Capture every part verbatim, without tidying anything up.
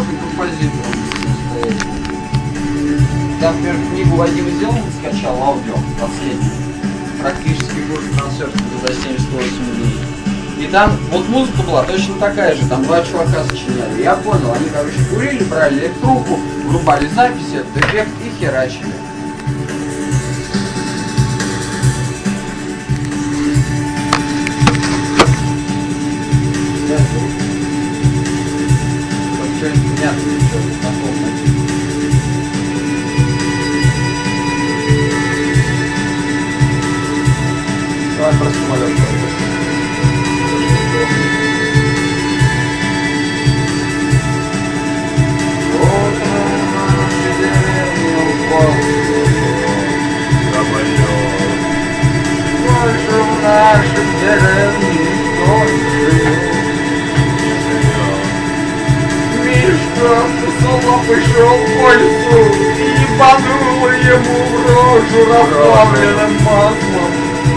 классный композитор. Я, например, книгу Вадима Зелмана скачал, аудио, последнюю. Практически курс трансферства за семьдесят восемь дней. И там вот музыка была точно такая же, там два чувака сочиняли. Я понял, они, короче, курили, брали электруку, врубали запись, этот эффект и херачили. Что-нибудь понятное, что-то такое. Давай про самолет. Больше в нашей деревне никто не живет. Мишка косолапый шел по лесу и ебануло ему в рожу расплавленным маслом.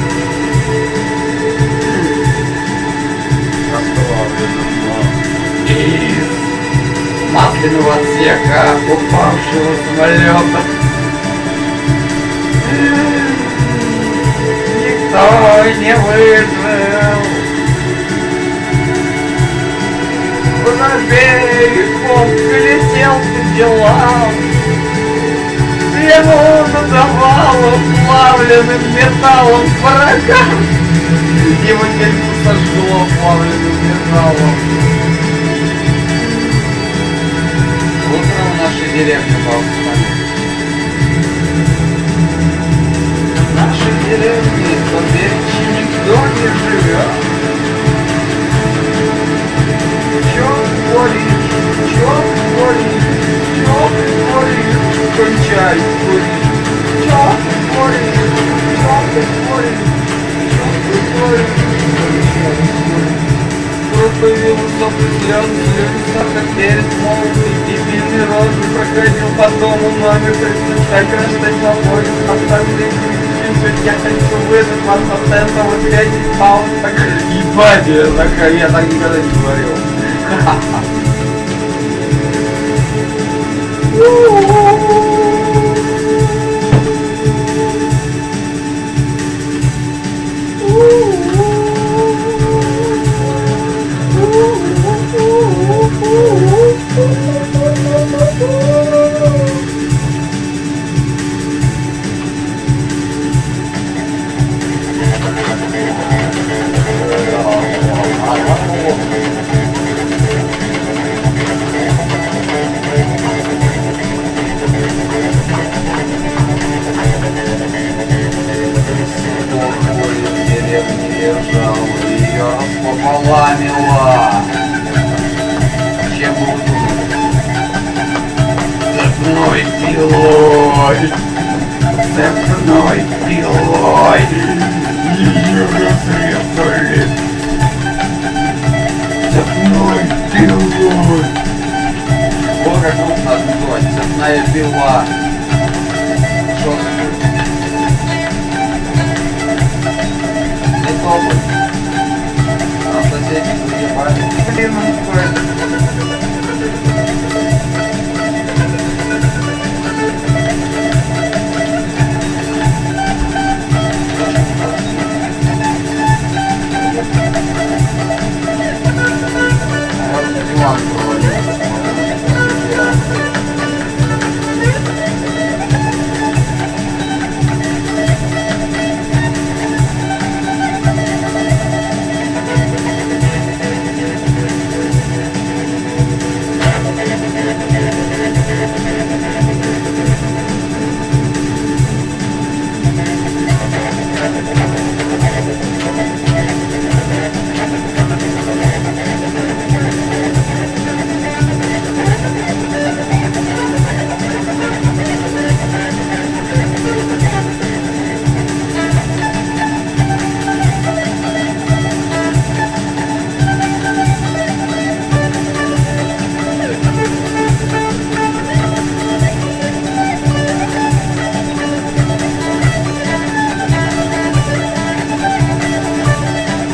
Расплавленным маслом. Из масляного отсека упавшего самолета. Никто не выжил. На берег он прилетел по делам. Ему надавало плавленным металлом врагам. Его дельцу сожгло плавленным металлом. Утром в нашей деревне был самолет. В нашей деревне поберечи никто не живет. Чё ты творишь? Чё ты творишь? Чё ты творишь? Кончай курить. Чё ты творишь? Чё ты творишь? Чё ты творишь? Кончай курить. Кто появился определённый лица, как перед молодой дебильный розы проходил по дому номер тридцать пять, граждан свободен, оставили ключи, я хочу выдать вас от этого пять паунд. Ебать, я так, я так никогда не говорил. Ха-ха-ха. Пополамила. Чем буду? Цепной пилой. Цепной пилой. Ее разрезали. Цепной пилой. Вот как нужно называть. Цепная пила. Что ты? Не топай. Соседи заебали. Блин, он такой. Можно диван проводить.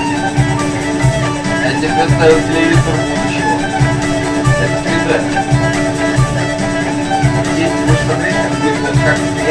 Представил телевизор будущего. Это три дэ.